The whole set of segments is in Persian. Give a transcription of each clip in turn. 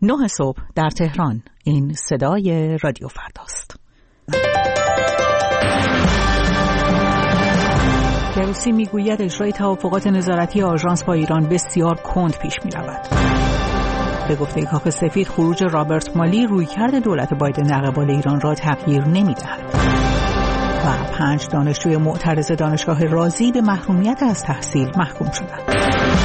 9 صبح در تهران. این صدای رادیو فرداست. گروسی میگوید اجرای توافقات نظارتی آژانس با ایران بسیار کند پیش می رود. به گفته کاخ سفید خروج رابرت مالی رویکرد دولت بایدن در قبال ایران را تغییر نمی دهد. و 5 دانشجوی معترض دانشگاه رازی به محرومیت از تحصیل محکوم شدند.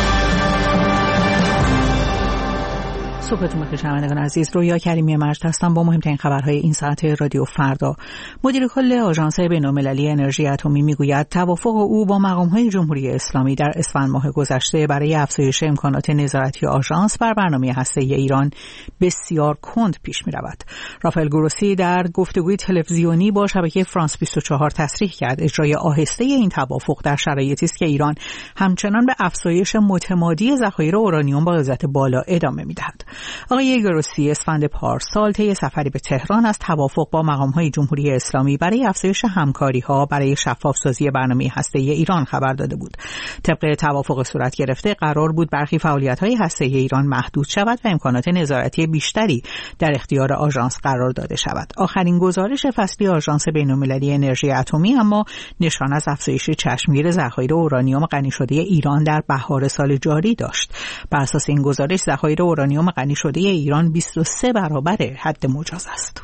صبحتون بخیر شنوندگان عزیز. رویا کریمی مجد هستم با مهمترین خبرهای این ساعت رادیو فردا. مدیر کل آژانس بین‌المللی انرژی اتمی میگوید توافق او با مقام‌های جمهوری اسلامی در اسفند ماه گذشته برای افزایش امکانات نظارتی آژانس بر برنامه هسته‌ای ایران بسیار کند پیش می‌رود. رافائل گروسی در گفتگوی تلویزیونی با شبکه فرانس 24 تصریح کرد اجرای آهسته این توافق در شرایطی است که ایران همچنان به افزایش متمادی ذخایر اورانیوم با غلظت بالا ادامه می‌دهد. آقای گروسی اسفند پارسال طی سفری به تهران از توافق با مقام‌های جمهوری اسلامی برای افزایش همکاری‌ها برای شفاف‌سازی برنامه هسته‌ای ایران خبر داده بود. طبق توافق صورت گرفته قرار بود برخی فعالیت‌های هسته‌ای ایران محدود شود و امکانات نظارتی بیشتری در اختیار آژانس قرار داده شود. آخرین گزارش فصلی آژانس بین‌المللی انرژی اتمی اما نشان از افزایش چشمگیر ذخایر اورانیوم غنی شده ایران در بهار سال جاری داشت. بر اساس این گزارش ذخایر اورانیوم غنی شده ایران 23 برابر حد مجاز است.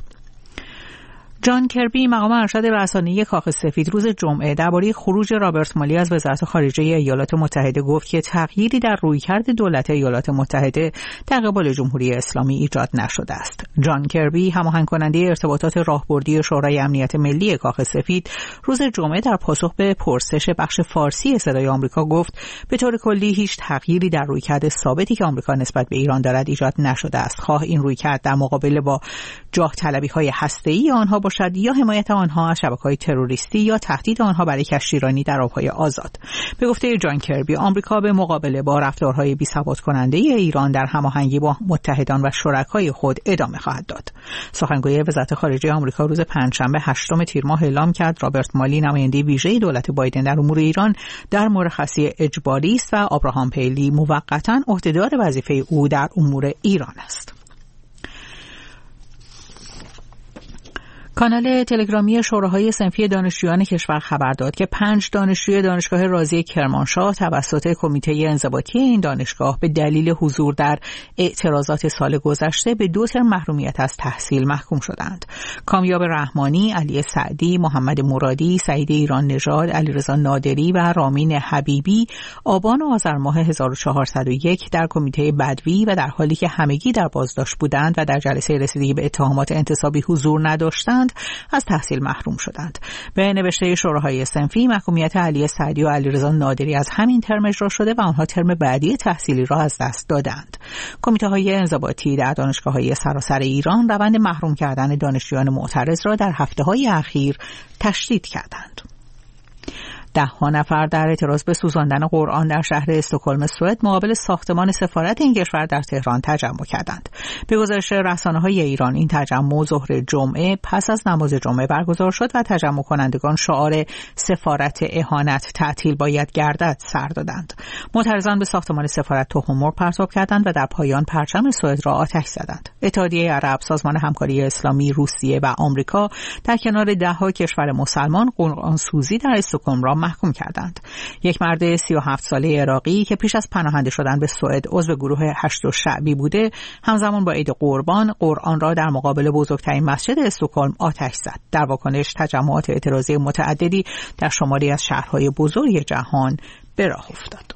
جان کربی مقام ارشد رسانه‌ای کاخ سفید روز جمعه درباره خروج رابرت مالی از وزارت خارجه ایالات متحده گفت که تغییری در رویکرد دولت ایالات متحده در قبال جمهوری اسلامی ایجاد نشده است. جان کربی هماهنگ کننده ارتباطات راهبردی شورای امنیت ملی کاخ سفید روز جمعه در پاسخ به پرسش بخش فارسی صدای آمریکا گفت به طور کلی هیچ تغییری در رویکرد ثابتی که آمریکا نسبت به ایران دارد ایجاد نشده است، خواه این رویکرد در مقابله با جاه طلبی‌های هسته‌ای آنها باشد یا حمایت آنها از شبکه‌های تروریستی یا تهدید آنها برای کشتیرانی در آب‌های آزاد. به گفته جان کربی آمریکا به مقابله با رفتارهای بی‌ثبات کننده ایران در هماهنگی با متحدان و شرکای خود ادامه خواهد داد. سخنگوی وزارت خارجه آمریکا روز پنجشنبه 8 تیر ماه اعلام کرد رابرت مالی نماینده ویژه دولت بایدن در امور ایران در مرخصی اجباری است و آبراهام پیلی موقتاً عهدهدار وظیفه او در امور ایران است. کانال تلگرامی شوراهای صنفی دانشجویان کشور خبر داد که 5 دانشجوی دانشگاه رازی کرمانشاه توسط کمیته انضباطی این دانشگاه به دلیل حضور در اعتراضات سال گذشته به 2 ترم محرومیت از تحصیل محکوم شدند. کامیاب رحمانی، علی سعدی، محمد مرادی، سعید ایران نژاد، علیرضا نادری و رامین حبیبی آبان و آذر ماه 1401 در کمیته بدوی و در حالی که همگی در بازداشت بودند و در جلسه رسیدگی به اتهامات انتصابی حضور نداشتند از تحصیل محروم شدند. به نوشته شوراهای صنفی محکومیت علی سعدی و علیرضا نادری از همین ترم اجرا شده و آنها ترم بعدی تحصیلی را از دست دادند. کمیته‌های انضباطی در دانشگاه‌های سراسر ایران روند محروم کردن دانشجویان معترض را در هفته‌های اخیر تشدید کردند. 10 نفر در اعتراض به سوزاندن قرآن در شهر استکهلم سوئد مقابل ساختمان سفارت این کشور در تهران تجمع کردند. به گزارش رسانه‌های ایران این تجمع ظهر جمعه پس از نماز جمعه برگزار شد و تجمع کنندگان شعار سفارت اهانت تعطیل باید گردد سر دادند. معترضان به ساختمان سفارت تخم‌مرغ پرتاب کردند و در پایان پرچم سوئد را آتش زدند. اتحادیه عرب، سازمان همکاری اسلامی، روسیه و آمریکا در کنار 10 کشور مسلمان قرآنسوزی در استکهلم را محکوم کردند. یک مرد 37 ساله عراقی که پیش از پناهنده شدن به سوئد عضو گروه هشت شعبی بوده، همزمان با عید قربان قرآن را در مقابل بزرگترین مسجد استکهلم آتش زد. در واکنش تجمعات اعتراضی متعددی در شماری از شهرهای بزرگ جهان به راه افتاد.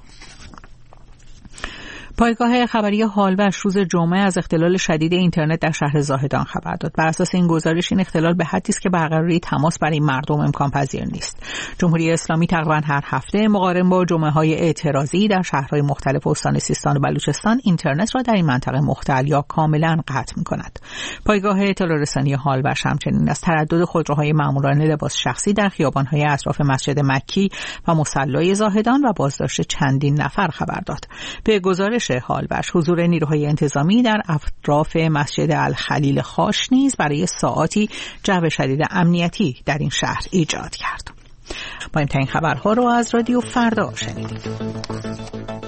پایگاه خبری هالوش روز جمعه از اختلال شدید اینترنت در شهر زاهدان خبر داد. بر اساس این گزارش این اختلال به حدی است که برقراری تماس برای مردم امکان پذیر نیست. جمهوری اسلامی تقریبا هر هفته مقارن با جمعه‌های اعتراضی در شهرهای مختلف استان سیستان و بلوچستان اینترنت را در این منطقه مختل یا کاملا قطع می‌کند. پایگاه اطلاع رسانی هالوش همچنین از تردد خودروهای ماموران لباس شخصی در خیابان‌های اطراف مسجد مکی و مصلی زاهدان و بازداشت چندین نفر خبر داد. به گزارش هالوش حضور نیروهای انتظامی در اطراف مسجد الخلیل خاش نیز برای ساعاتی جو شدید امنیتی در این شهر ایجاد کرد. مهمترین خبرها رو از رادیو فردا شنیدید.